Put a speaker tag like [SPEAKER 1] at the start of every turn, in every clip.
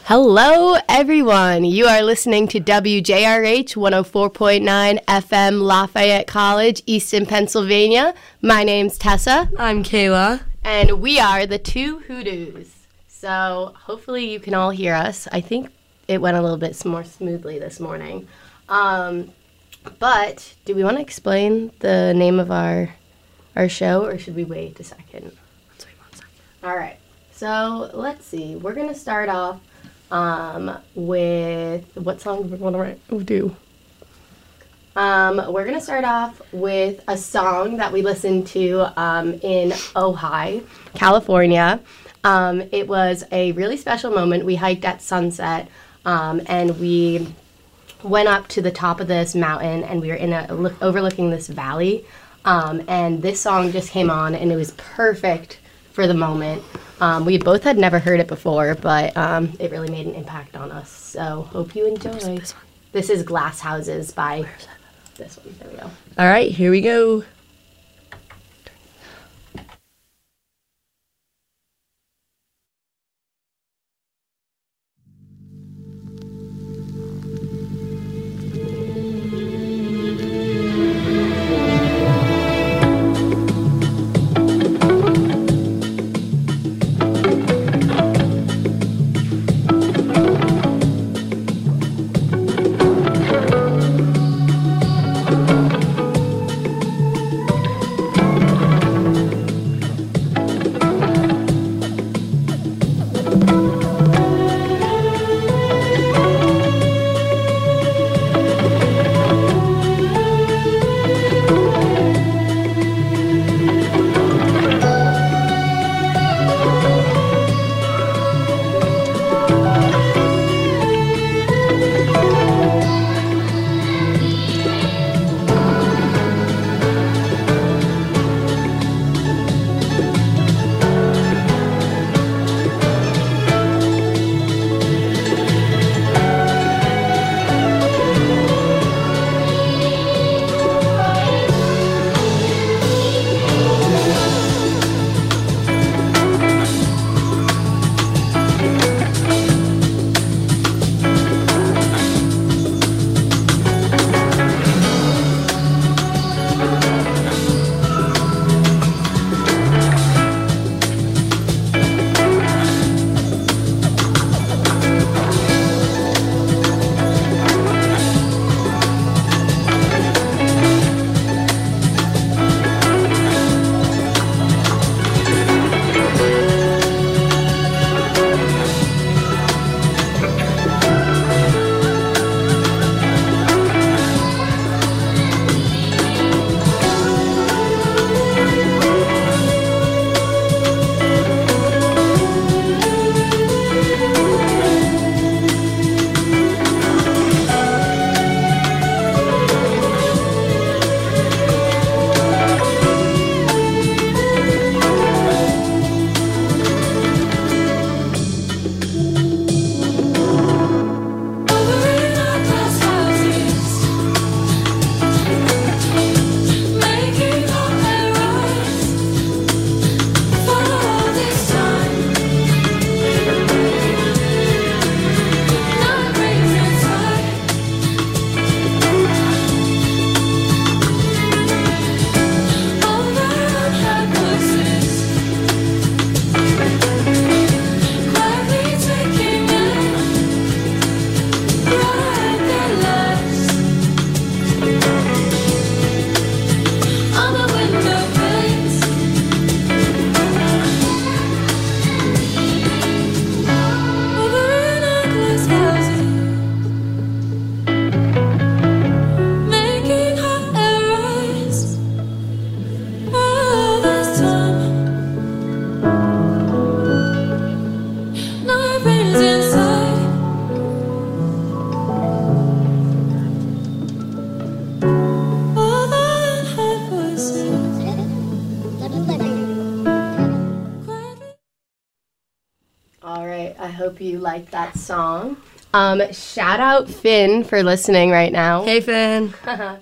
[SPEAKER 1] Hello, everyone. You are listening to WJRH 104.9 FM Lafayette College, Easton, Pennsylvania. My name's Tessa.
[SPEAKER 2] I'm Kayla.
[SPEAKER 1] And we are the Two Hoodoos. So hopefully you can all hear us. I think it went a little bit more smoothly this morning. But do we want to explain the name of our show, or should we wait a second?
[SPEAKER 2] Let's wait 1 second.
[SPEAKER 1] All right. So let's see. We're going to start off with what song do we want to do? We're going to start off with a song that we listened to in Ojai, California. It was a really special moment. We hiked at sunset, and we went up to the top of this mountain, and we were overlooking this valley. And this song just came on, and it was perfect for the moment. We both had never heard it before, but it really made an impact on us. So hope you enjoy.
[SPEAKER 2] This one.
[SPEAKER 1] This is Glass Houses by this one. There we go.
[SPEAKER 2] All right, here we go.
[SPEAKER 1] hope you liked that song. Shout out Finn for listening right now.
[SPEAKER 2] Hey, Finn.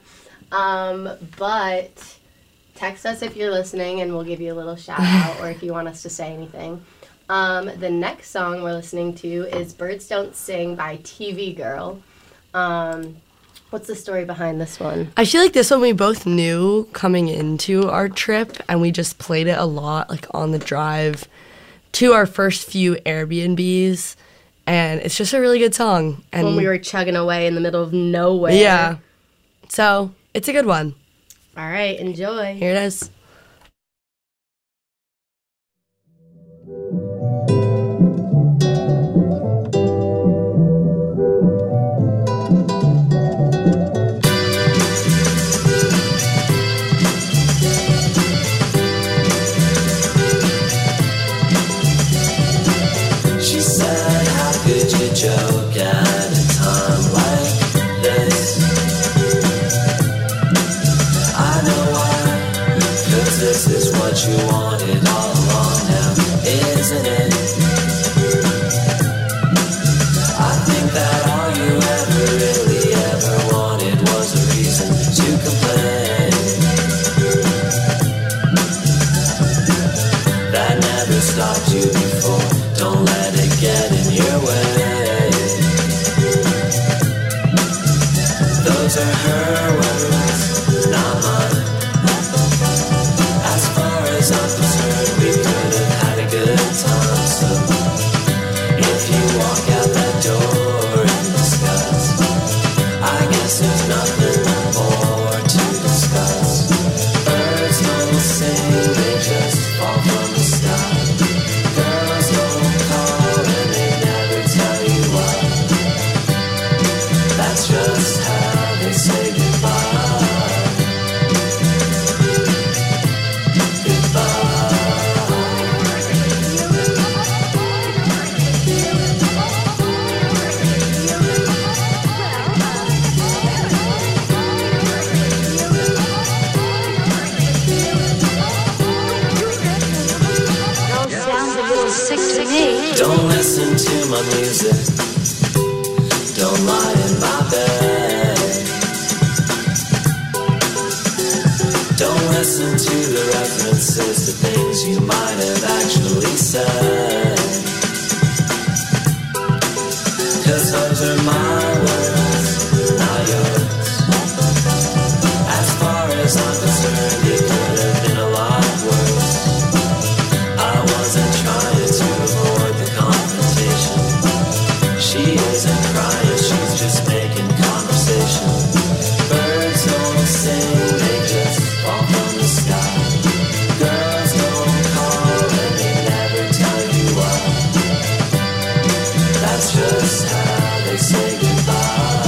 [SPEAKER 1] But text us if you're listening and we'll give you a little shout out or if you want us to say anything. The next song we're listening to is Birds Don't Sing by TV Girl. What's the story behind this one?
[SPEAKER 2] I feel like this one we both knew coming into our trip, and we just played it a lot, like on the drive to our first few Airbnbs, and it's just a really good song. And
[SPEAKER 1] when we were chugging away in the middle of nowhere.
[SPEAKER 2] Yeah. So, it's a good one.
[SPEAKER 1] All right, enjoy.
[SPEAKER 2] Here it is.
[SPEAKER 3] Joke at a time like this. I know why, 'cause this is what you wanted all along now, isn't it? I think that all you ever really ever wanted was a reason to complain. That never stopped you before, don't let it get in your way. Those are her words, not mine. As far as I'm concerned, we could have had a good time. So if you walk out that door in disgust, I guess there's nothing more to discuss. Birds don't sing, they just fall from the sky. Girls don't call and they never tell you why. That's just how they say goodbye.
[SPEAKER 4] Sounds a little sick to me.
[SPEAKER 3] Don't listen to my music. Don't lie in my bed. Don't listen to the references to things you might have actually said. 'Cause those are my words, not yours. As far as I'm concerned, it could have been a lot worse. I wasn't trying to avoid the confrontation. She isn't crying, she's just making conversation. Birds don't sing, they just fall from the sky. Girls don't call and they never tell you why. That's just how they say goodbye.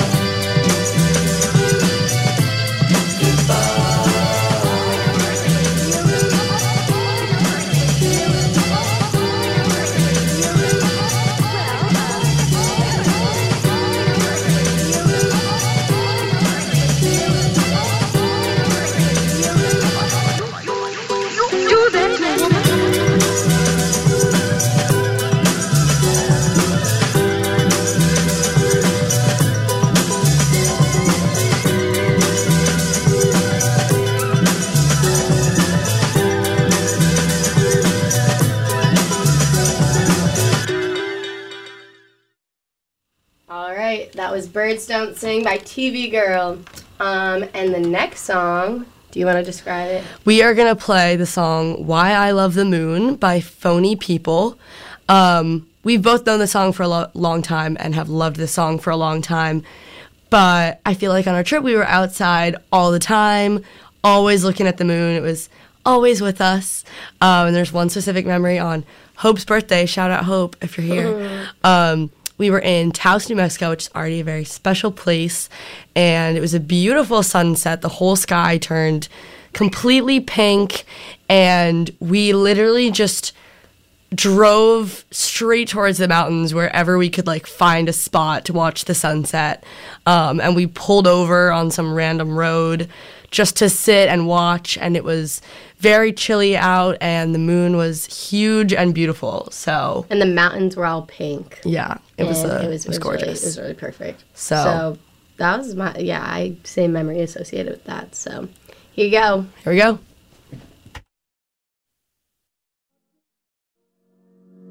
[SPEAKER 1] All right, that was Birds Don't Sing by TV Girl. And the next song, do you want to describe it?
[SPEAKER 2] We are going to play the song Why I Love the Moon by Phony People. We've both known the song for a long time and have loved the song for a long time. But I feel like on our trip we were outside all the time, always looking at the moon. It was always with us. And there's one specific memory on Hope's birthday. Shout out Hope if you're here. We were in Taos, New Mexico, which is already a very special place. And it was a beautiful sunset. The whole sky turned completely pink. And we literally just drove straight towards the mountains wherever we could like find a spot to watch the sunset. And we pulled over on some random road just to sit and watch, and it was very chilly out and the moon was huge and beautiful. So
[SPEAKER 1] And the mountains were all pink.
[SPEAKER 2] yeah, it was gorgeous.
[SPEAKER 1] Really, it was really perfect.
[SPEAKER 2] So
[SPEAKER 1] that was my, I same memory associated with that. So here you go.
[SPEAKER 2] here we go.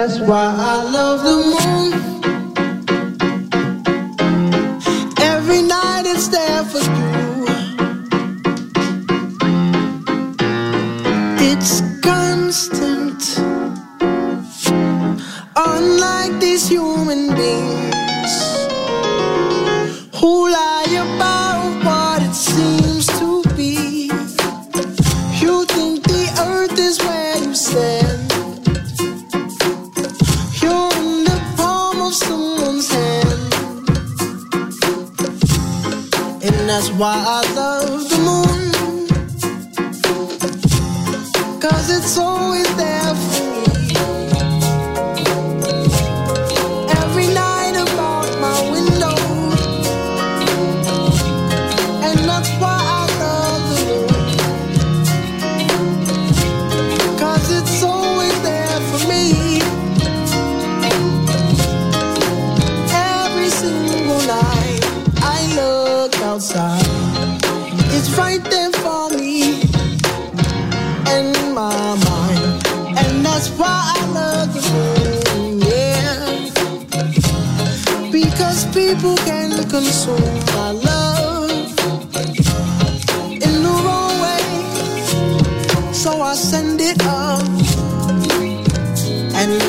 [SPEAKER 5] that's why I love the moon. Every night it's there for you. It's constant. Unlike these human beings who lie about what it seems to be. You think the earth is where you stand. You're in the palm of someone's hand. And that's why I love the moon, 'cause it's always there for me. Every night about my window. And that's why I love the moon, 'cause it's always there for me. Every single night I look outside, it's right there for me in my mind. And that's why I love the moon, yeah. Because people can consume my love in the wrong way. So I send it up. And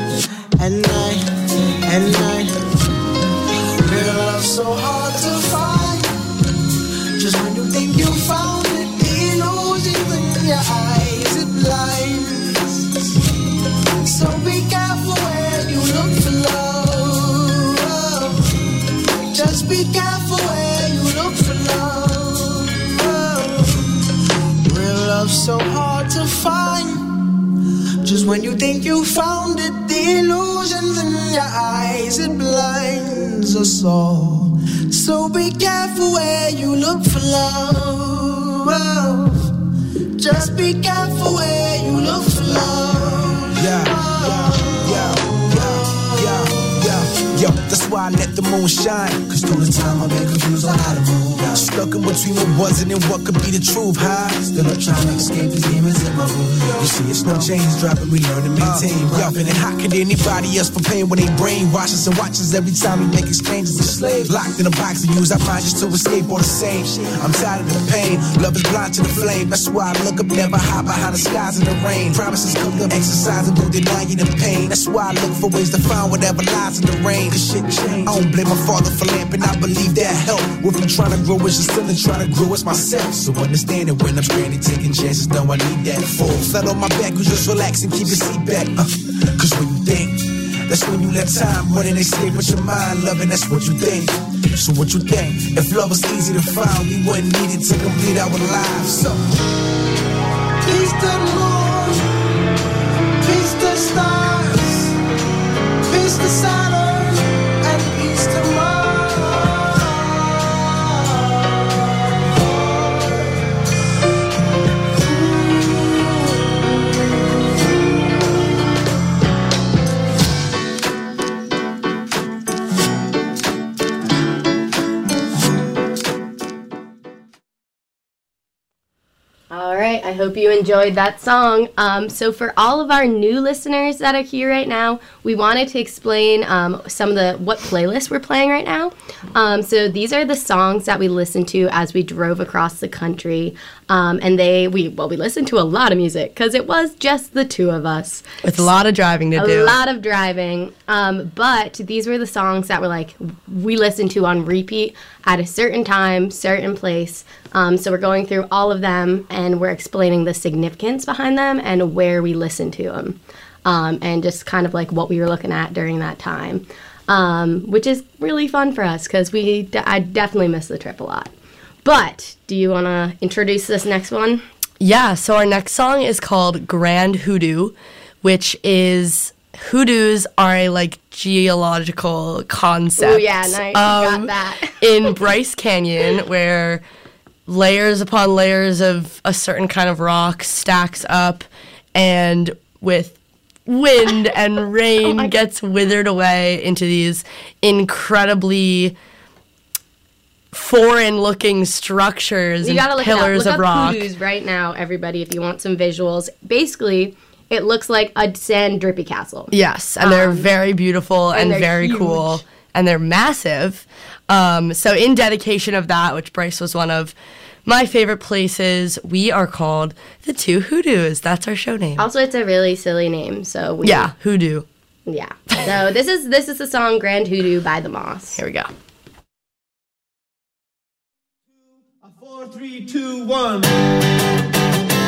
[SPEAKER 5] I real love so hard to find. Just when you think you found it, the illusions in your eyes, it blinds. So be careful where you look for love. Just be careful where you look for love. Real love so hard to find. Just when you think you found it, the illusions in your eyes, it blinds us all. So be careful where you look for love. Just be careful where you look for love.
[SPEAKER 6] Yo, that's why I let the moon shine. 'Cause through the time I've been confused on how to move. Stuck in between what wasn't and what could be the truth, huh? Still I'm trying to escape the demons in my room. You see, it's no chains dropping, we learn to maintain. Yo, and how could anybody else prepare when they brainwash us and watch us every time we make exchanges of slaves? Locked in a box and use our minds just to escape all the same. I'm tired of the pain, love is blind to the flame. That's why I look up, never hide behind the skies in the rain. Promises come up, exercise and don't deny you the pain. That's why I look for ways to find whatever lies in the rain. Cause shit changed. I don't blame my father for lamping, I believe that help. With me trying to grow as just still trying to grow as myself. So understand it when I'm stranded, taking chances, know I need that. Full flat on my back, you just relax and keep your seat back. Cause when you think, that's when you let time run and escape with your mind, loving, that's what you think. So what you think? If love was easy to find, we wouldn't need it to complete our lives. So
[SPEAKER 5] Peace to the moon, peace to the stars, peace to Saturn, and peace to Mars.
[SPEAKER 1] All right, I hope you enjoyed that song. So for all of our new listeners that are here right now, we wanted to explain some of what playlists we're playing right now. So these are the songs that we listened to as we drove across the country. And we listened to a lot of music because it was just the two of us.
[SPEAKER 2] With a lot of driving to do.
[SPEAKER 1] A lot of driving. But these were the songs that were we listened to on repeat at a certain time, certain place. So we're going through all of them and we're explaining the significance behind them and where we listened to them. And just kind of what we were looking at during that time. Which is really fun for us because I definitely miss the trip a lot. But do you want to introduce this next one?
[SPEAKER 2] Yeah, so our next song is called Grand Hoodoo, which is hoodoos are a geological concept.
[SPEAKER 1] Oh yeah, nice. Got that.
[SPEAKER 2] In Bryce Canyon, where layers upon layers of a certain kind of rock stacks up, and with wind and rain gets withered away into these incredibly foreign-looking structures and pillars of rock.
[SPEAKER 1] Look up hoodoos right now, everybody, if you want some visuals. Basically, It looks like a sand drippy castle.
[SPEAKER 2] Yes, and they're very beautiful and
[SPEAKER 1] they're
[SPEAKER 2] very
[SPEAKER 1] huge.
[SPEAKER 2] cool, and they're massive. So in dedication of that, which Bryce was one of my favorite places, we are called the Two Hoodoos. That's our show name.
[SPEAKER 1] Also, it's a really silly name, so
[SPEAKER 2] Yeah, hoodoo.
[SPEAKER 1] yeah. So this is the song Grand Hoodoo by The Moss.
[SPEAKER 2] Here we go.
[SPEAKER 7] 4, 3, 2, 1.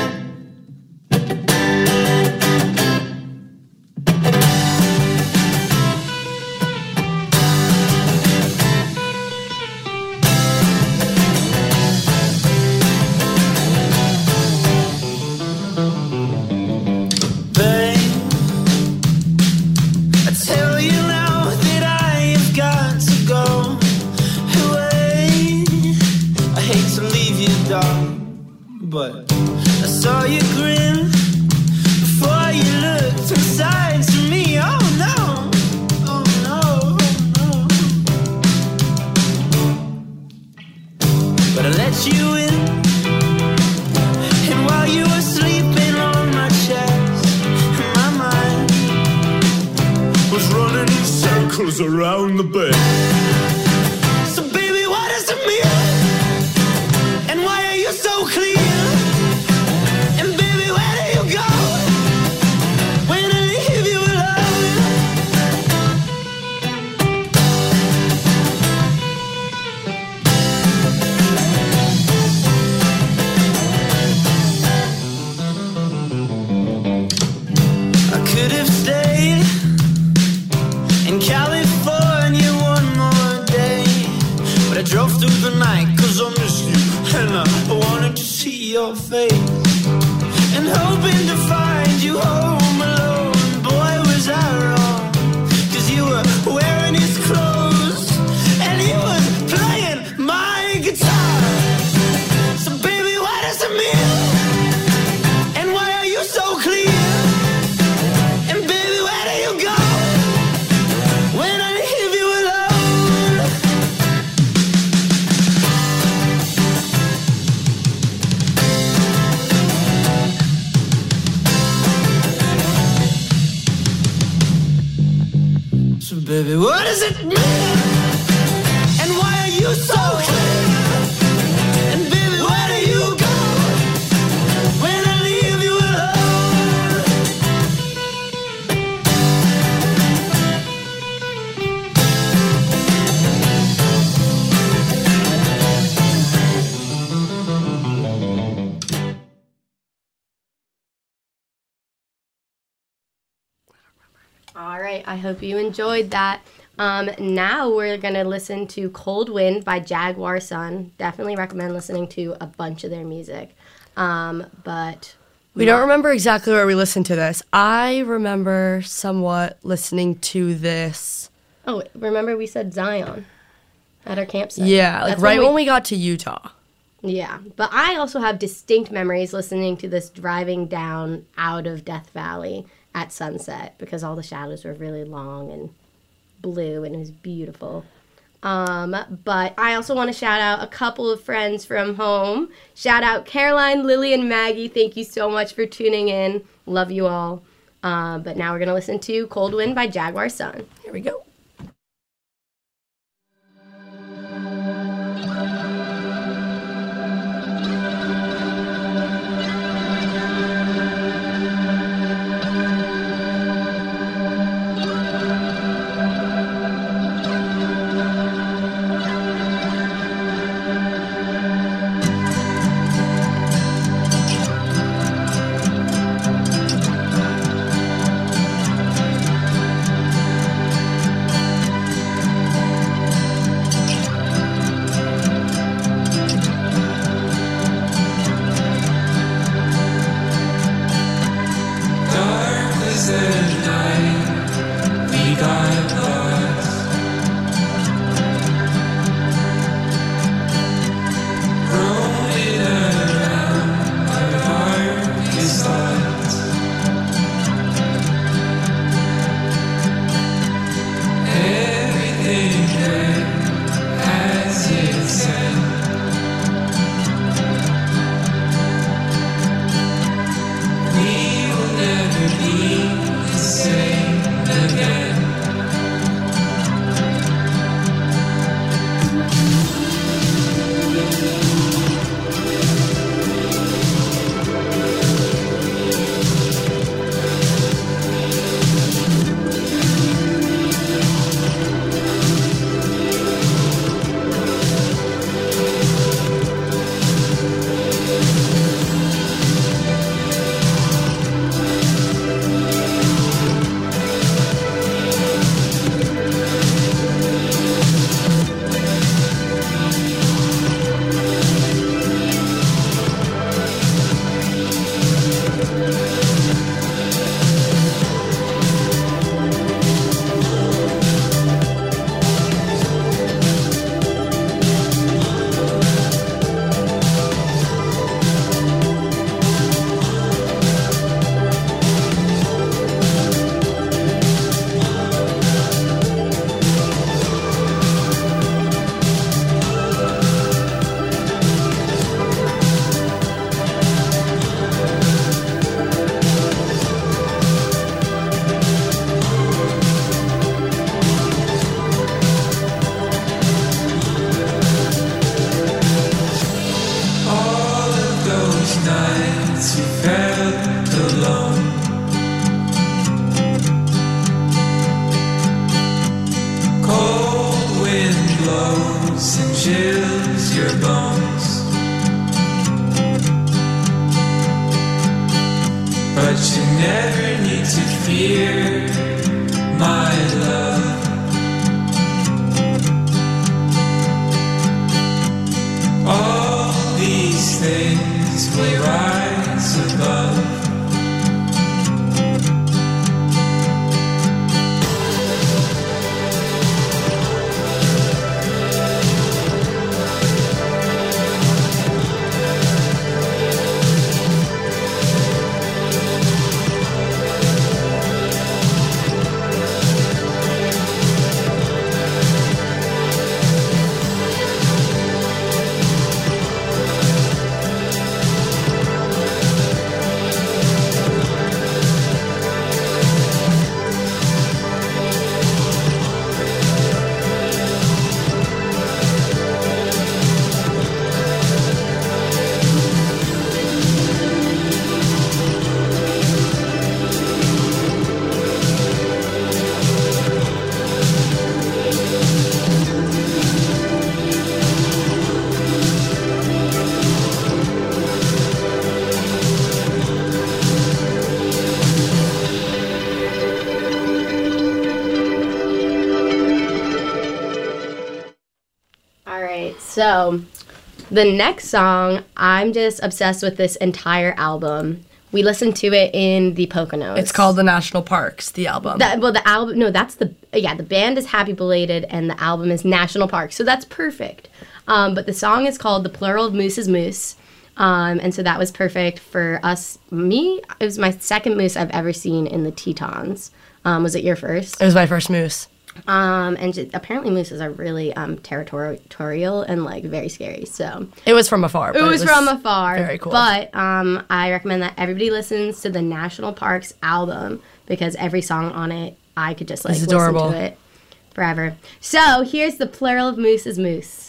[SPEAKER 7] But I saw you grin before you looked inside to me. Oh no, oh no, oh no. But I let you in, and while you were sleeping on my chest, my mind was running in circles around the bed. So baby, what does it mean? And why are you so clear? Your face and hoping to find you home alone. Boy, was I wrong, 'cause you were wearing his clothes and he was playing my guitar. So baby, what does it mean? And why are you so clear? And baby, where do you go when I leave you alone? So baby, what does it mean? And why are you so clear? And baby, where do you go when I leave you alone?
[SPEAKER 1] All right, I hope you enjoyed that. Now we're going to listen to Cold Wind by Jaguar Sun. Definitely recommend listening to a bunch of their music. But
[SPEAKER 2] We don't remember exactly where we listened to this. I remember somewhat listening to this.
[SPEAKER 1] Oh, remember we said Zion at our campsite?
[SPEAKER 2] Yeah, like
[SPEAKER 1] That's
[SPEAKER 2] right when we got to Utah.
[SPEAKER 1] Yeah, but I also have distinct memories listening to this driving down out of Death Valley at sunset because all the shadows were really long and blue and it was beautiful. But I also want to shout out a couple of friends from home. Shout out Caroline, Lily, and Maggie. Thank you so much for tuning in. Love you all. But now we're going to listen to Cold Wind by Jaguar Sun.
[SPEAKER 2] Here we go.
[SPEAKER 3] nights you felt alone. Cold wind blows and chills your bones, but you never need to fear, my love. All these things will rise above.
[SPEAKER 1] So, the next song, I'm just obsessed with this entire album. We listened to it in the Poconos.
[SPEAKER 2] It's called The National Parks, the album.
[SPEAKER 1] The album, no, that's the band is Happy Belated and the album is National Parks, so that's perfect. But the song is called The Plural of Moose is Moose, and so that was perfect for us. Me, it was my second moose I've ever seen in the Tetons. Was it your first?
[SPEAKER 2] It was my first moose.
[SPEAKER 1] Apparently mooses are really territorial and like very scary. So
[SPEAKER 2] it was from afar.
[SPEAKER 1] It was from afar.
[SPEAKER 2] Very cool.
[SPEAKER 1] But I recommend that everybody listens to the National Parks album because every song on it I could just like listen to it forever. So here's The Plural of Moose is Moose.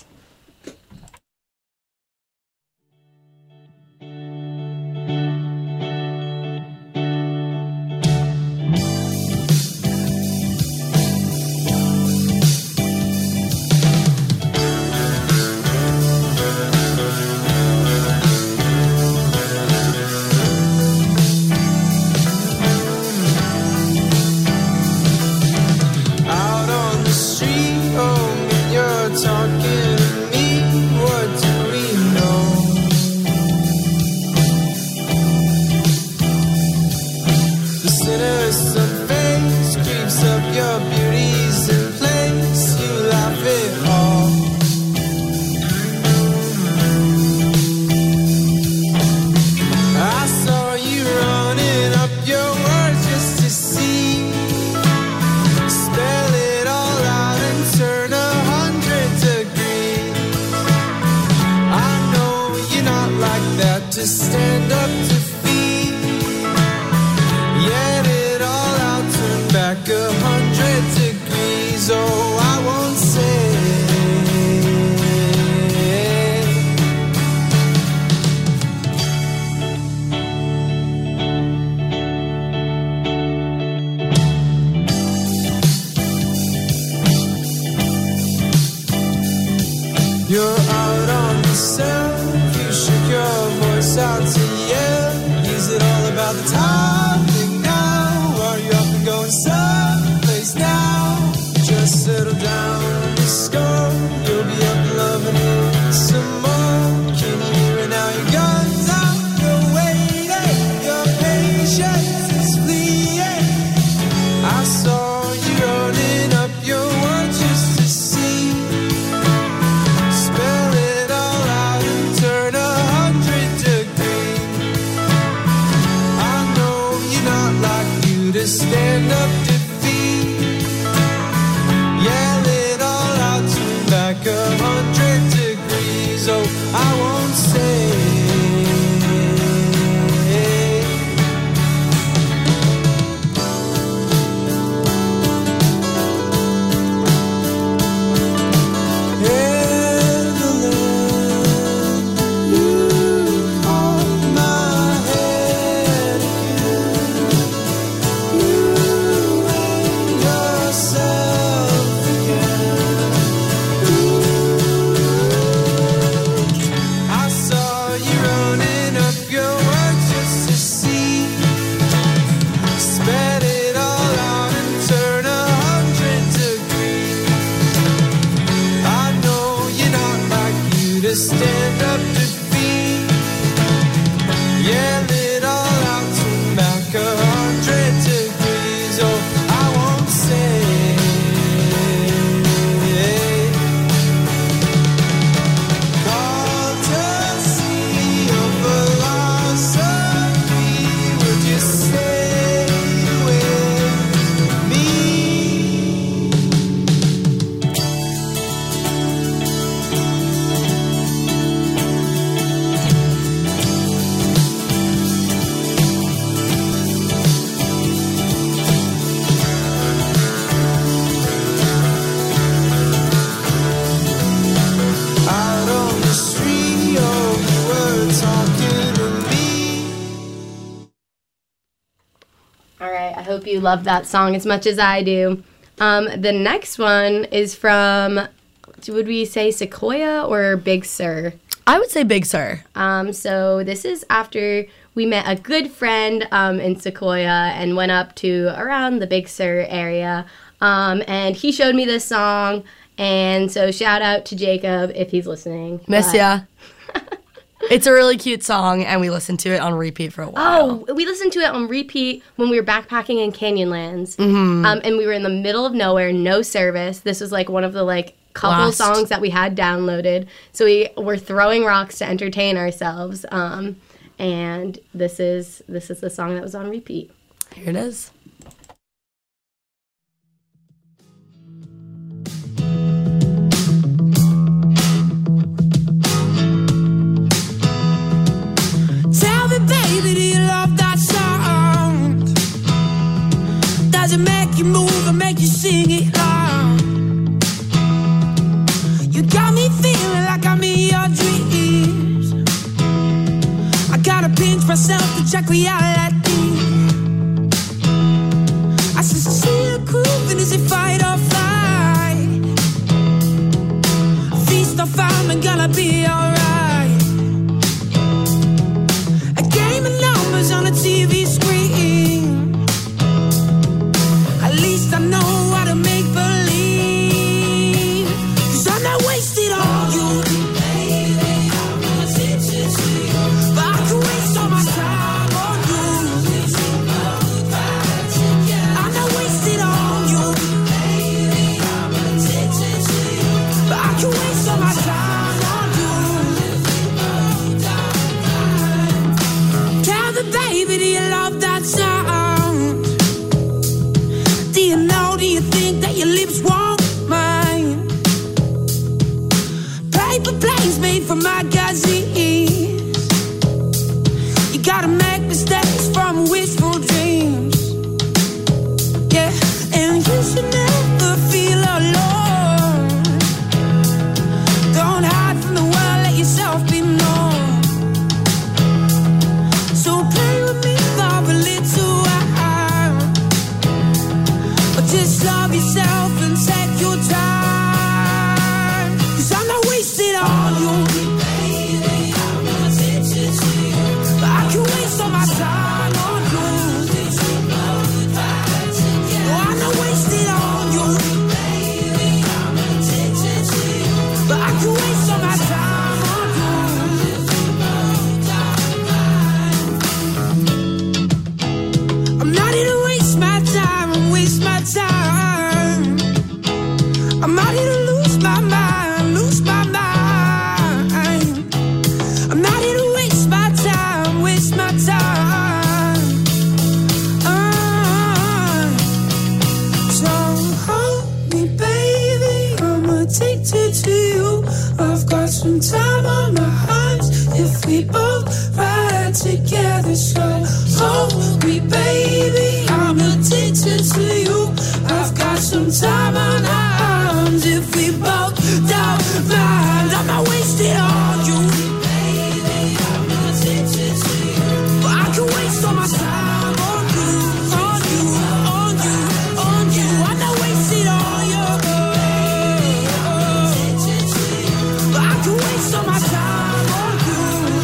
[SPEAKER 5] My head.
[SPEAKER 7] stand up defeat. Yell it all out to back 100 degrees. Oh, I won't say. Call to see your philosophy. Would you stay with me? Out on the street, oh, you were talking to me.
[SPEAKER 1] All right, I hope you love that song as much as I do. The next one is from, would we say Sequoia or Big Sur?
[SPEAKER 2] I would say Big Sur.
[SPEAKER 1] So this is after we met a good friend in Sequoia and went up to around the Big Sur area. And he showed me this song. And so shout out to Jacob if he's listening.
[SPEAKER 2] Miss
[SPEAKER 1] But-
[SPEAKER 2] ya. It's a really cute song, and we listened to it on repeat for a while.
[SPEAKER 1] Oh, we listened to it on repeat when we were backpacking in Canyonlands. And we were in the middle of nowhere, no service. This was like one of the like couple
[SPEAKER 2] Blast.
[SPEAKER 1] songs that we had downloaded. So we were throwing rocks to entertain ourselves. And this is the song that was on repeat.
[SPEAKER 2] Here it is.
[SPEAKER 7] Tell me, baby, do you love that song? Does it make you move or make you sing it loud? You got me feeling like I'm in your dreams. I gotta pinch myself to check reality. I see you grooving, is it fight or flight? Feast or famine, gonna be alright. A game of numbers on a TV screen. At least I know how to make believe. 'Cause I'm not wasted on you. Baby, I'm addicted to you. But I can waste all my time on you. I'm not wasted on you. Baby, I'm addicted to you. But I can waste all my time on you. Tell me, baby, do you love that sound? Do you know, do you think that your lips won't mine? Paper planes made for magazines. You gotta make mistakes from wishful dreams. Yeah, and you should never feel alone. Don't hide from the world, let yourself be known. So play with me for a little while. But just love yourself and take your time. 'Cause I'm not wasted on you. Baby, I'm addicted to you. But I can waste all my time on you. Oh, I'm not wasted on you. Baby, I'm addicted to you. But I can waste all my time on you. I'm not here to waste my time and waste my time. I'm not here to lose my mind, lose my mind. I'm not here to waste my time, waste my time. So hold me, baby, I'm addicted to you. I've got some time on my hands if we both ride together. So hold me, baby, I'm addicted to you. I've got some time on our hands if we both don't mind. I'm not wasted on you. Baby, I'm addicted to you. But I can waste all my time on you, on you, on you, on you. I'm not wasted on you. But I can waste all my time on you.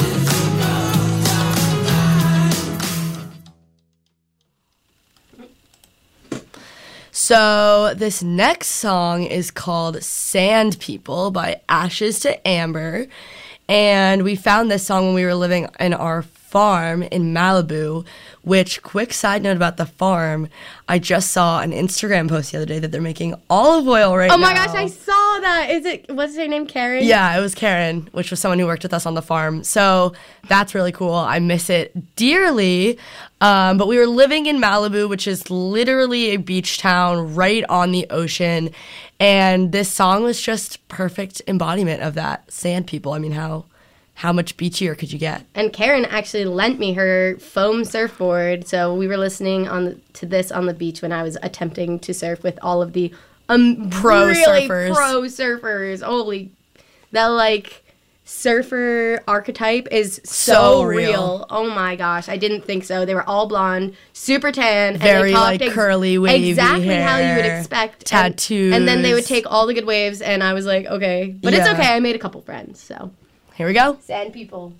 [SPEAKER 2] So this next song is called Sand People by Ashes to Amber. And we found this song when we were living in our farm in Malibu, which, quick side note about the farm, I just saw an Instagram post the other day that they're making olive oil right now.
[SPEAKER 1] Oh my gosh, I saw that. What's her name, Karen?
[SPEAKER 2] Yeah, it was Karen, which was someone who worked with us on the farm. So that's really cool. I miss it dearly. But we were living in Malibu, which is literally a beach town right on the ocean. And this song was just perfect embodiment of that. Sand people. I mean, how much beachier could you get?
[SPEAKER 1] And Karen actually lent me her foam surfboard, so we were listening to this on the beach when I was attempting to surf with all of the
[SPEAKER 2] pro
[SPEAKER 1] surfers. Holy, that like surfer archetype is so real. Oh my gosh, I didn't think so. They were all blonde, super tan,
[SPEAKER 2] very
[SPEAKER 1] and they talked
[SPEAKER 2] like curly, wavy
[SPEAKER 1] exactly
[SPEAKER 2] hair,
[SPEAKER 1] how you would expect.
[SPEAKER 2] Tattoos,
[SPEAKER 1] and then they would take all the good waves, and I was like, okay, but it's
[SPEAKER 2] Yeah.
[SPEAKER 1] okay. I made a couple friends, so.
[SPEAKER 2] Here we go.
[SPEAKER 1] Sand people.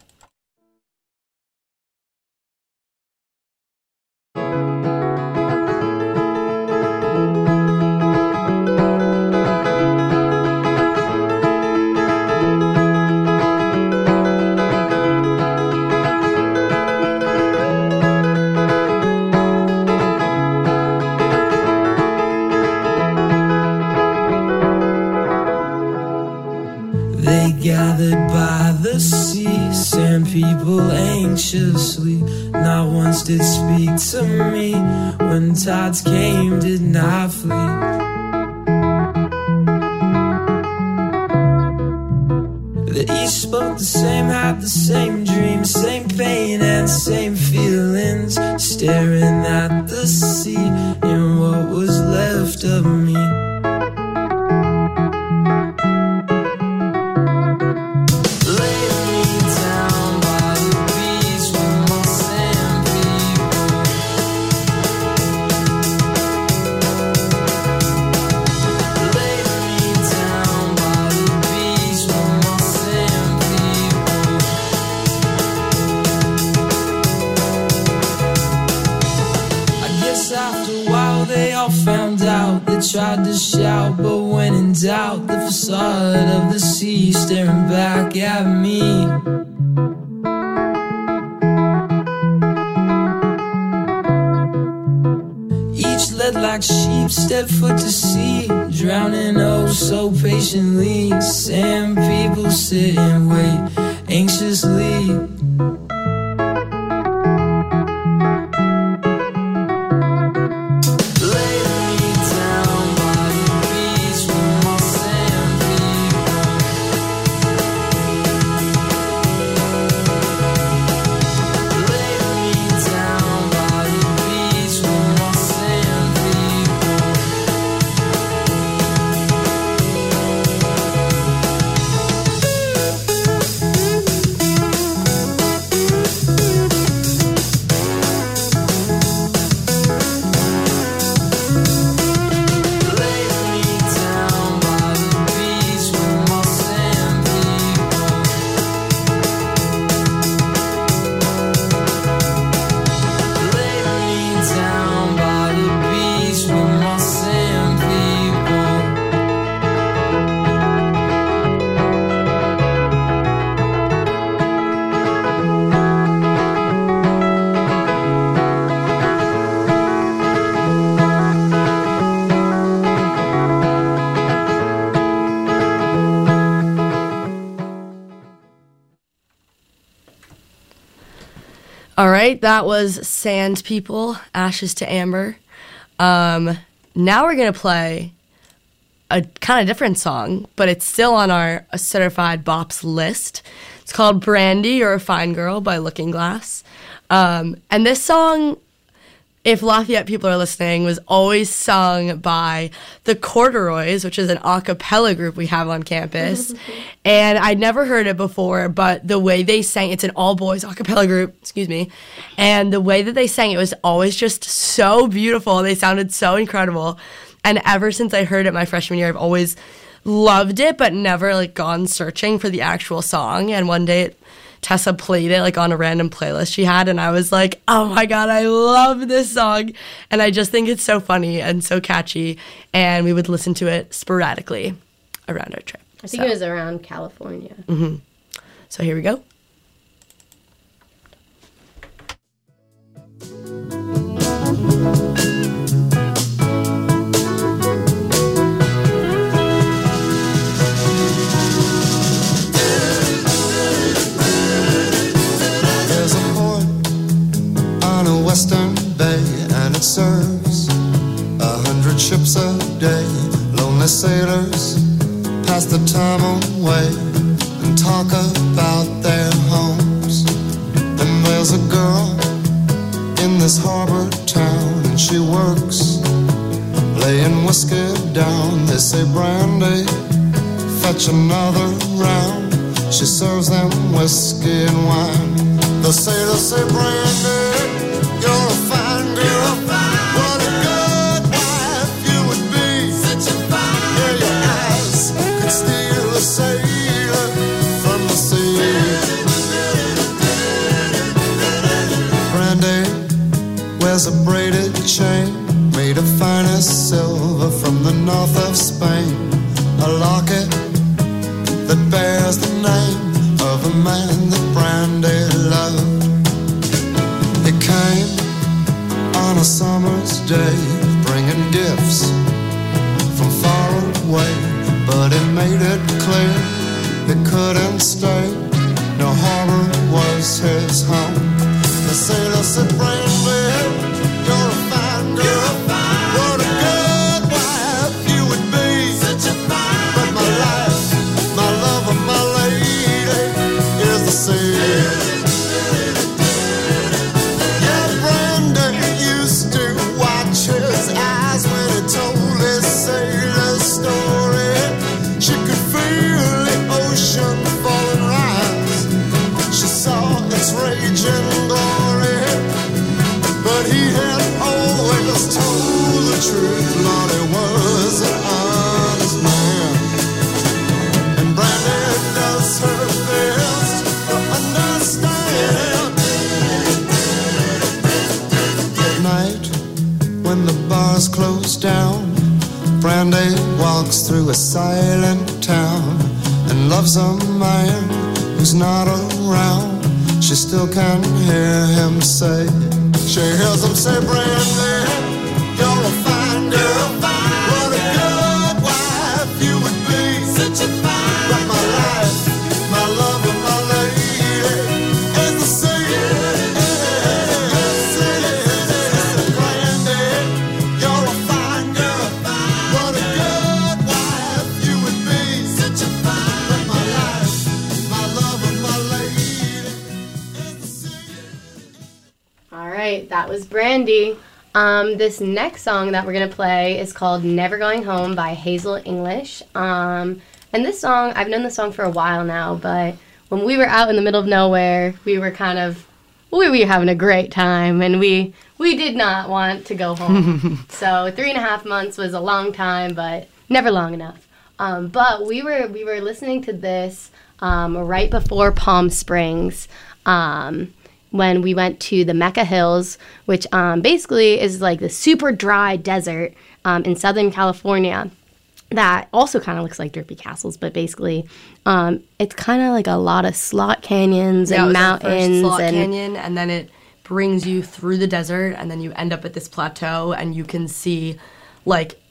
[SPEAKER 3] They gathered by the sea, sand people anxiously. Not once did speak to me. When tides came, did not flee. They each spoke the same, had the same dreams, same pain and same feelings. Staring at the sea in what was left of me. Tried to shout, but when in doubt, the facade of the sea staring back at me. Each led like sheep, stepped foot to sea, drowning oh so patiently. Sand people sit and wait anxiously.
[SPEAKER 2] All right, that was Sand People, Ashes to Amber. Now we're going to play a kind of different song, but it's still on our Certified Bops list. It's called Brandy, You're a Fine Girl by Looking Glass. And this song, if Lafayette people are listening, was always sung by the Corduroys, which is an a cappella group we have on campus. And I'd never heard it before, but the way they sang, it's an all-boys a cappella group, and the way that they sang it was always just so beautiful. They sounded so incredible. And ever since I heard it my freshman year, I've always loved it, but never like gone searching for the actual song. And one day Tessa played it like on a random playlist she had, and I was like, oh my God, I love this song. And I just think it's so funny and so catchy, and we would listen to it sporadically around our trip.
[SPEAKER 1] I think it was around California.
[SPEAKER 2] Mm-hmm. So here we go.
[SPEAKER 8] There's a port on a western bay, and it serves 100 ships a day. Lonely sailors pass the time away and talk about their homes. And there's a girl in this harbor town, and she works laying whiskey down. They say, Brandy, fetch another round. She serves them whiskey and wine. The sailors say, Brandy, you're a fine girl. What a good wife you would be. Such a fine girl. Yeah, your eyes could steal a sailor from the sea. Brandy wears a braided chain made of finest silver from the north of Spain. A locket that bears the name of a man that Brandy loved. He came on a summer's day, bringing gifts from far away, but he made it clear he couldn't stay. No harbor was his home. The sailor said, Brandy, you're a fine girl. What a good wife you would be. Such a fine but my life, my love, and my lady is the sea. Yeah, Brandy used to watch his eyes when he told his sailor story. She could feel the ocean fall and rise. She saw its raging glory, but he had always told the truth. Lord, he was an honest man, and Brandy does her best to understand. At night, when the bars close down, Brandy walks through a silent town and loves a man who's not around. She still can hear him say, she hears him say, Brandy, you're a fine girl. What a good wife you would be. Such a fine but my life, my love, and my lady is the sea. Brandy, you're a fine girl. What a good wife you would be. Such a fine but my life, my love, and my lady is the sea.
[SPEAKER 1] All right, that was Brandy. This next song that we're going to play is called Never Going Home by Hazel English. And this song, I've known this song for a while now, but when we were out in the middle of nowhere, we were having a great time, and we did not want to go home. So 3.5 months was a long time, but never long enough. But we were listening to this right before Palm Springs, when we went to the Mecca Hills, which basically is like the super dry desert in Southern California that also kind of looks like Derby Castles, but basically it's kind of like a lot of slot canyons and mountains.
[SPEAKER 2] Slot canyon, and then it brings you through the desert, and then you end up at this plateau, and you can see like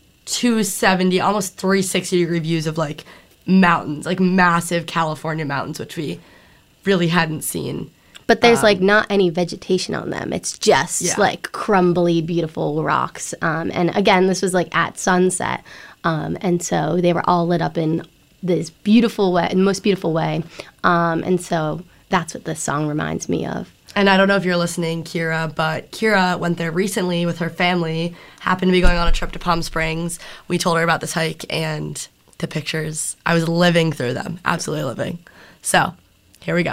[SPEAKER 2] 270, almost 360-degree views of like mountains, like massive California mountains, which we really hadn't seen.
[SPEAKER 1] But there's like not any vegetation on them. It's just like crumbly, beautiful rocks. And again, this was like at sunset. And so they were all lit up in this beautiful way, in the most beautiful way. And so that's what this song reminds me of.
[SPEAKER 2] And I don't know if you're listening, Kira, but Kira went there recently with her family, happened to be going on a trip to Palm Springs. We told her about this hike, and the pictures, I was living through them, absolutely living. So here we go.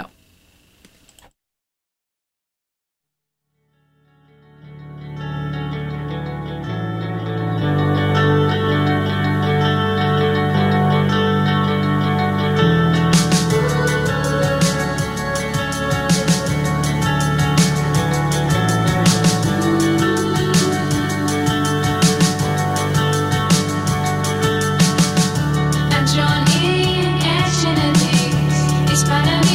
[SPEAKER 9] And Johnny and Kennedy, Hispanic.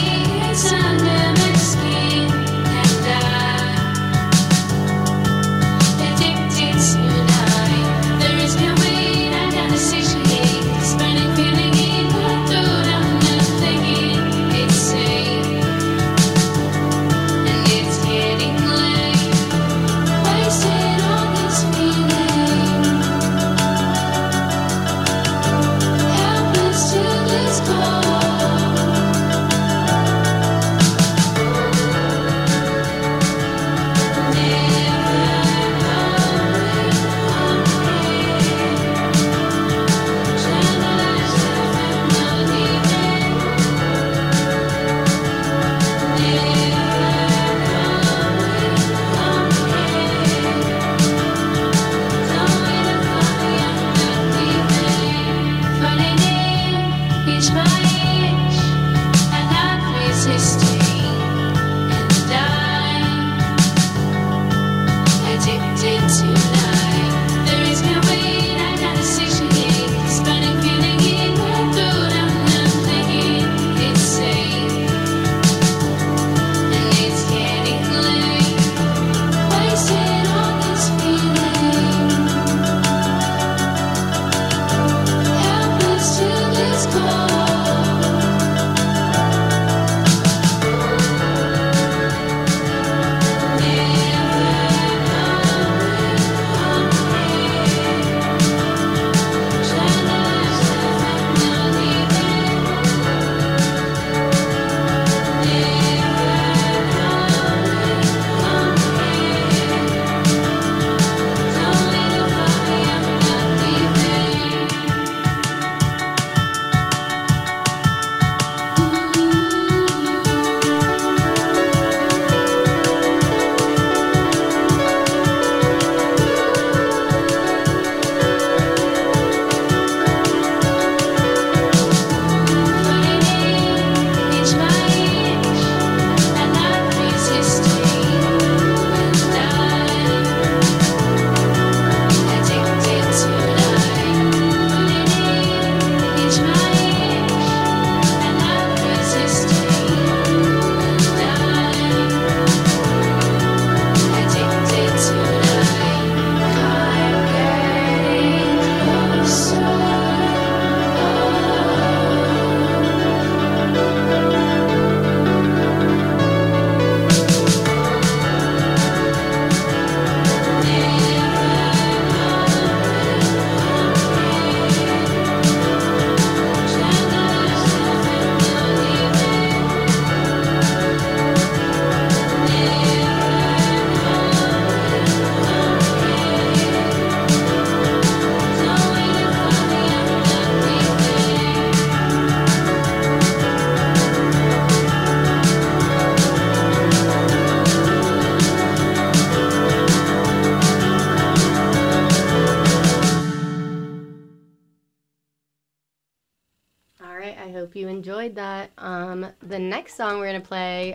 [SPEAKER 1] hope you enjoyed that. The next song we're going to play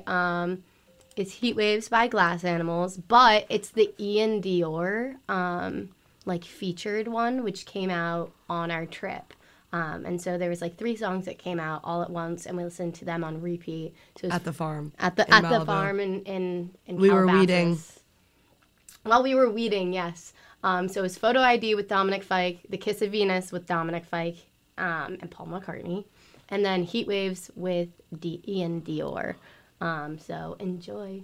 [SPEAKER 1] is Heat Waves by Glass Animals, but it's the Ian Dior featured one, which came out on our trip. And so there was 3 songs that came out all at once, and we listened to them on repeat. So
[SPEAKER 2] at the farm.
[SPEAKER 1] At the farm in
[SPEAKER 2] we were weeding.
[SPEAKER 1] While we were weeding, yes. So it was Photo ID with Dominic Fike, The Kiss of Venus with Dominic Fike and Paul McCartney, and then Heat Waves with Ian Dior. So enjoy.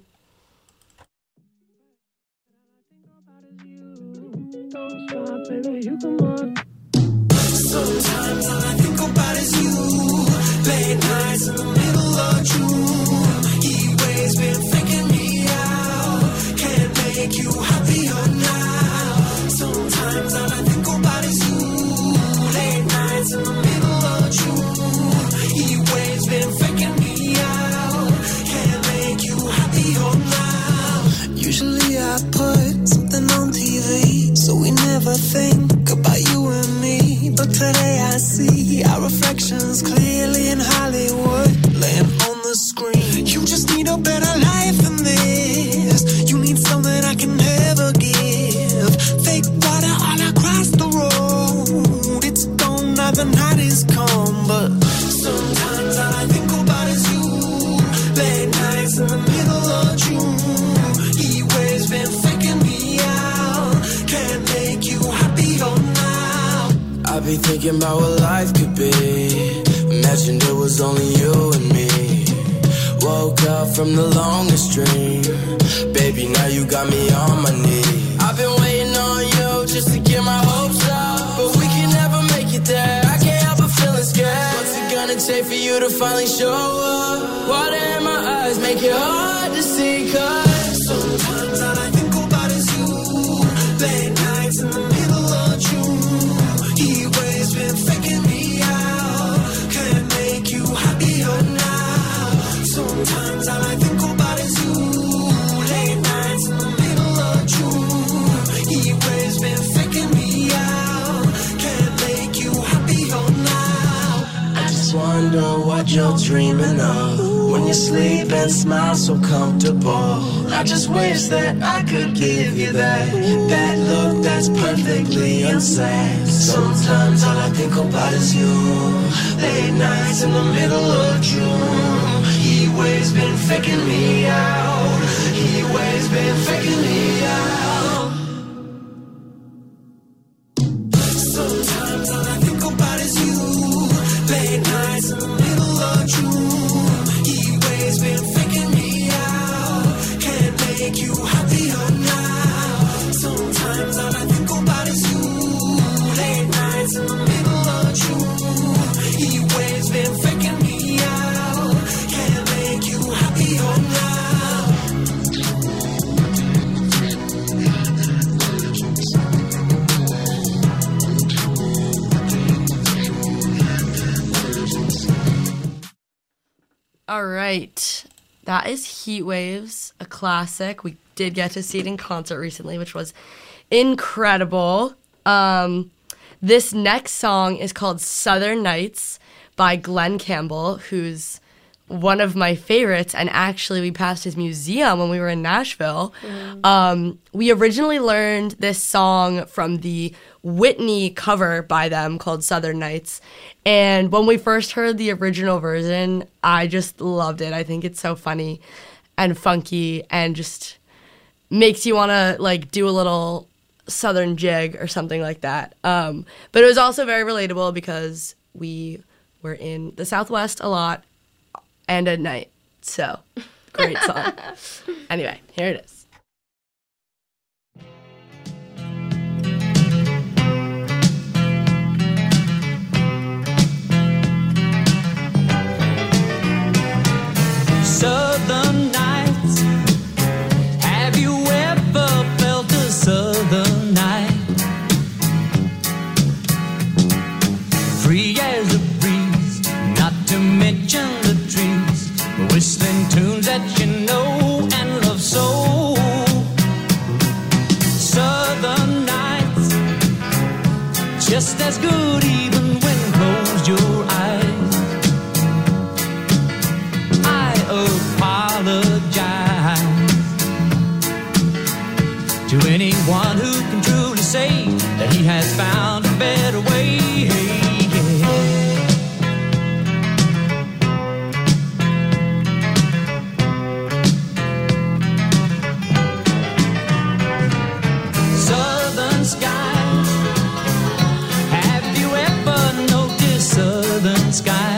[SPEAKER 9] Don't stop, baby, you come on.
[SPEAKER 5] Sometimes all I think about is you. Late nights in the middle of June. Heat waves been faking me out. Can't make you happier now. Sometimes all I think about is you. Late nights in the middle of June. Heat waves been faking me out. Can't make you happier now. Usually I put something on TV, so we never think about you and me. But today I see our reflections clearly in Hollywood, laying on the screen. You just need a better life than this. You need something I can never give. Fake water all across the road. It's gone now, the night is come. But sometimes all I think about is you. Late nights in the middle of June. Heat waves been faking me out. Can't make you happier now. I be thinking about what life could be. Imagined it was only you and me. Woke up from the longest dream. Baby, now you got me on my knees. I've been waiting on you just to get my hopes up, but we can never make it there. I can't help but feeling scared. What's it gonna take for you to finally show up? Water in my eyes make it hard to see. Cause sometimes all I think about is you. Late nights in the middle of June. Heat waves been faking me out. Can't make you happier now. Sometimes all I think about is you. Late nights in the middle of June. Heat waves been faking me out. Can't make you happier now. I just wonder what you're dreaming of when
[SPEAKER 3] you sleep and smile so comfortable. I just wish that I could give you that look that's perfectly unsaid. Sometimes all I think about is you. Late nights in the middle of June. He waves been faking me out. He waves been faking me out. Sometimes all I think about is you. Late nights in the middle of June. He waves been faking me out. Can't make you happier now. Sometimes all I think about is you. Late nights in the middle of June. He waves been faking me out. Can't make you happier now.
[SPEAKER 2] All right. That is Heat Waves, a classic. We did get to see it in concert recently, which was incredible. This next song is called Southern Nights by Glenn Campbell, who's one of my favorites, and actually we passed his museum when we were in Nashville. We originally learned this song from the Whitney cover by them called Southern Nights, and when we first heard the original version, I just loved it. I think it's so funny and funky and just makes you want to like do a little Southern jig or something like that. But it was also very relatable because we were in the Southwest a lot and at night. So, great song. Anyway, here it is.
[SPEAKER 7] Southern nights. Have you ever felt a southern night? Free as a breeze, not to mention the trees, whistling tunes that you know and love so. Southern nights, just as good even when closed your eyes. Apologize to anyone who can truly say that he has found a better way. Southern skies, have you ever noticed southern skies?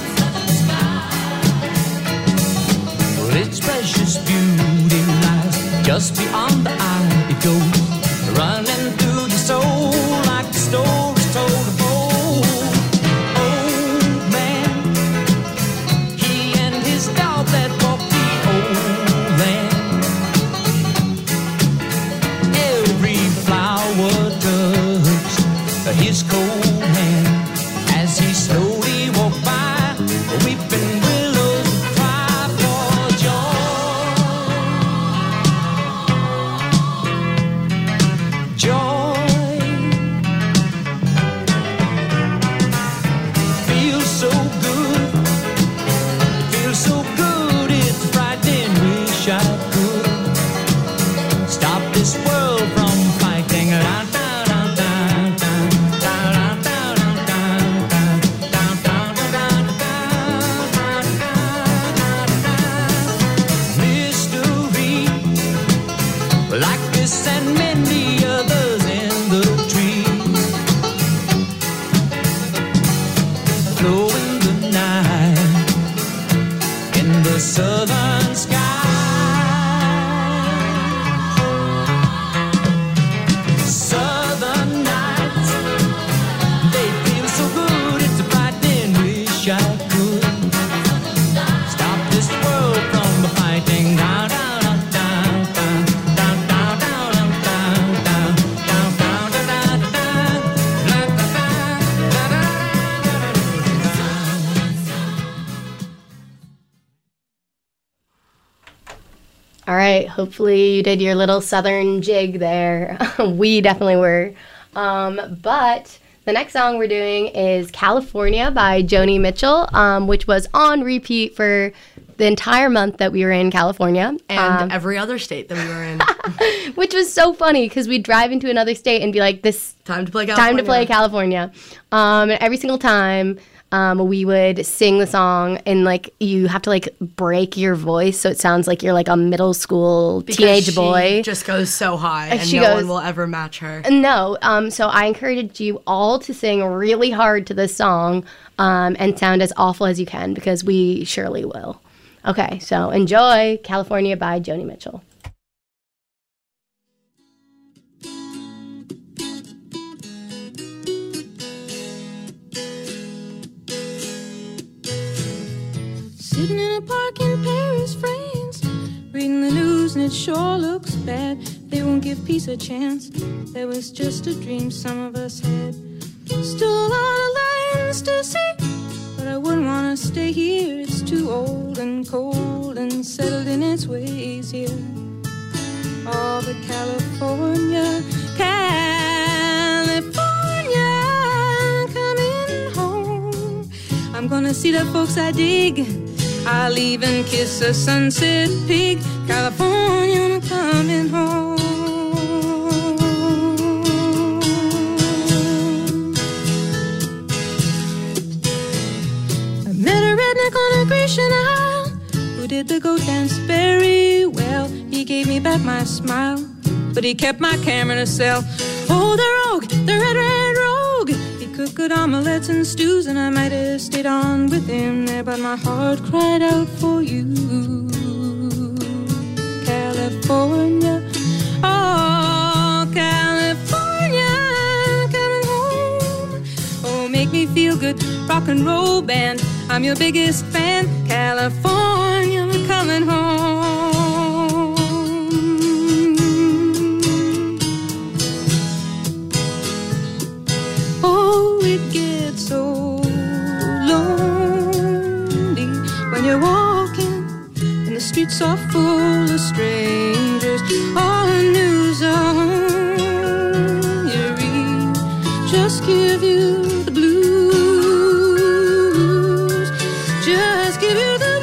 [SPEAKER 7] Its precious beauty lies just beyond the eye. It goes running through the soul like the stories told of old. Old man, he and his dog that walked the old land. Every flower touched his cold hand as he slowly walked by, weeping willows cry for joy. Feels so good, feels so good, it's frightening, wish I could stop this world from fighting. Mystery, like this and many others in the trees, flow in the night, in the southern sky. Southern nights, they feel so good, it's a frightening, wish I could stop this world from fighting. Down, down, down, down, down, down, down, down, down, down, down, down,
[SPEAKER 1] All right, hopefully you did your little southern jig there. We definitely were. But the next song we're doing is California by Joni Mitchell, which was on repeat for the entire month that we were in California.
[SPEAKER 2] And every other state that we were in.
[SPEAKER 1] Which was so funny because we'd drive into another state and be like, this
[SPEAKER 2] Time to play California.
[SPEAKER 1] time to play California. And every single time we would sing the song and like you have to like break your voice so it sounds like you're like a middle school teenage boy.
[SPEAKER 2] She just goes so high and
[SPEAKER 1] She
[SPEAKER 2] no
[SPEAKER 1] goes-
[SPEAKER 2] one will ever match her.
[SPEAKER 1] No, so I encourage you all to sing really hard to this song and sound as awful as you can because we surely will. Okay, so enjoy California by Joni Mitchell.
[SPEAKER 10] Sitting in a park in Paris, France, reading the news and it sure looks bad. They won't give peace a chance. That was just a dream some of us had. Still a lot of lands to see, but I wouldn't want to stay here. It's too old and cold and settled in its ways here. Oh, but California, California, coming home. I'm gonna see the folks I dig. I'll even kiss a sunset pig. California, I'm coming home. I met a redneck on a Grecian Isle who did the goat dance very well. He gave me back my smile, but he kept my camera to sell. Oh, the rogue, the red rogue. He cooked good omelets and stews, and I might have stayed on with him there, but my heart cried out for you. California, oh, California, coming home. Oh, make me feel good, rock and roll band. I'm your biggest fan. California, I'm coming home. Oh, it gets so lonely when you're walking and the streets are full of strangers. All the news on you read just give you the blues. Just give you the blues.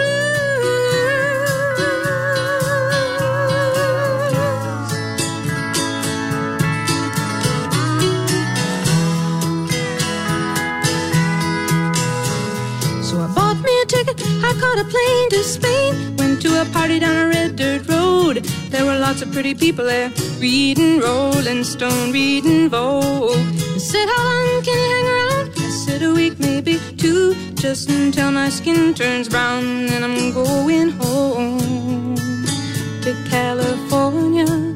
[SPEAKER 10] So I bought me a ticket, I caught a plane to Spain. Went to a party down a red dirt road. There were lots of pretty people there, reading Rolling Stone, reading Vogue. They said, how long can you hang around? I said, a week, maybe two, just until my skin turns brown. Then I'm going home to California.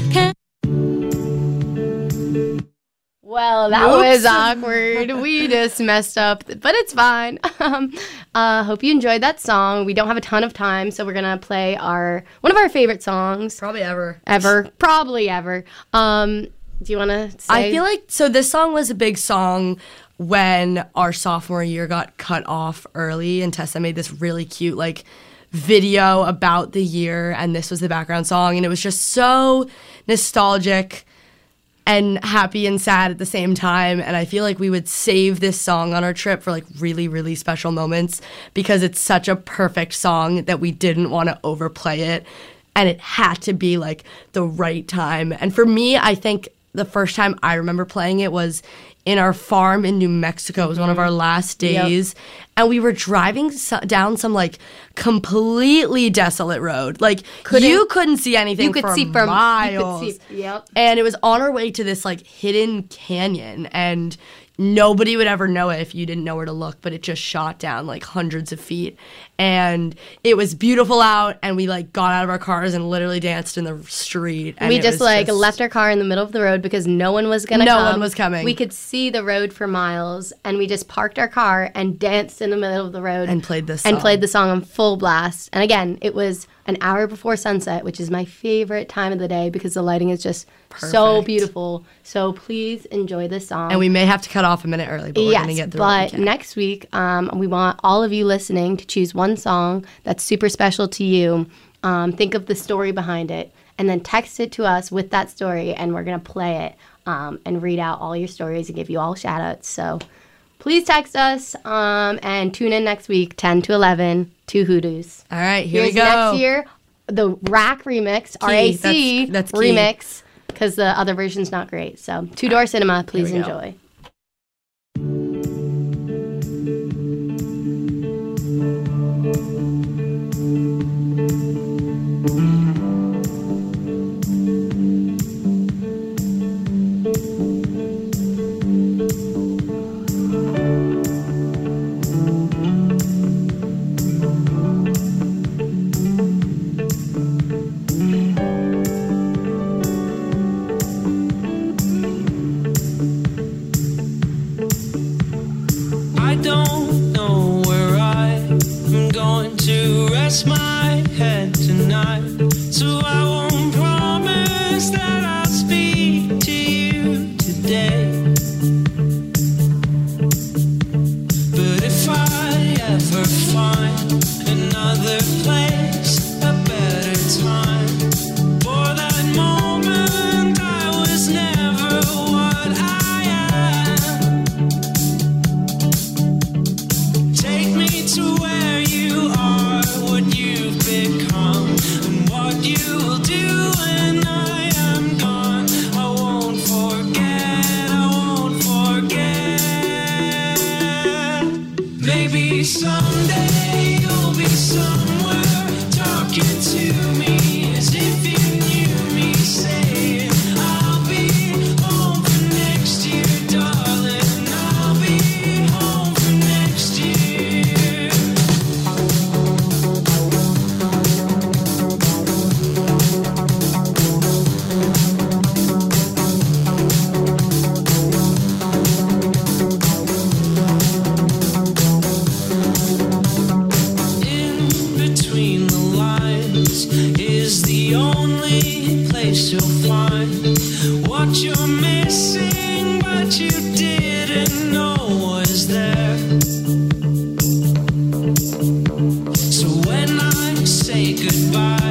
[SPEAKER 1] Well, that was awkward. We just messed up, but it's fine. Hope you enjoyed that song. We don't have a ton of time, so we're gonna play one of our favorite songs.
[SPEAKER 2] Probably ever.
[SPEAKER 1] Probably ever. Do you want to say?
[SPEAKER 2] I feel like, so this song was a big song when our sophomore year got cut off early, and Tessa made this really cute, like, video about the year, and this was the background song, and it was just so nostalgic and happy and sad at the same time. And I feel like we would save this song on our trip for like really, really special moments because it's such a perfect song that we didn't want to overplay it. And it had to be like the right time. And for me, I think the first time I remember playing it was in our farm in New Mexico. It was one of our last days. Yep. And we were driving down some like completely desolate road. Like you couldn't see anything for miles.
[SPEAKER 1] You could see, yep.
[SPEAKER 2] And it was on our way to this like hidden canyon, and nobody would ever know it if you didn't know where to look, but it just shot down like hundreds of feet. And it was beautiful out, and we like got out of our cars and literally danced in the street. And
[SPEAKER 1] we just left our car in the middle of the road because no one was gonna come.
[SPEAKER 2] No one was coming.
[SPEAKER 1] We could see the road for miles, and we just parked our car and danced in the middle of the road
[SPEAKER 2] and played this song.
[SPEAKER 1] And played the song on full blast. And again, it was an hour before sunset, which is my favorite time of the day because the lighting is just so beautiful. So please enjoy this song.
[SPEAKER 2] And we may have to cut off a minute early, but we're going to get through it.
[SPEAKER 1] But next week, we want all of you listening to choose one song that's super special to you. Think of the story behind it, and then text it to us with that story, and we're going to play it and read out all your stories and give you all shout-outs. So please text us and tune in next week, 10 to 11, to Hoodoos.
[SPEAKER 2] All right, here
[SPEAKER 1] Here's
[SPEAKER 2] we go.
[SPEAKER 1] next year, the RAC remix, R-A-C
[SPEAKER 2] that's key.
[SPEAKER 1] remix, because the other version's not great. So, Two Door Cinema, please
[SPEAKER 2] Here we go.
[SPEAKER 1] enjoy.
[SPEAKER 7] I don't know where I'm going to rest my head tonight, so I won't promise that I'll speak to you today. But if I ever find another place, a better time, for that moment I was never what I am. Take me to where you are, what you've become, and what you'll do when I am gone. I won't forget, I won't forget. Maybe someday you'll be somewhere talking to me as if you knew me, saying I'll be home for next year, darling. I'll be home for next year. In between the lines is the only place you'll find what you're missing, but you didn't know was there. So when I say goodbye,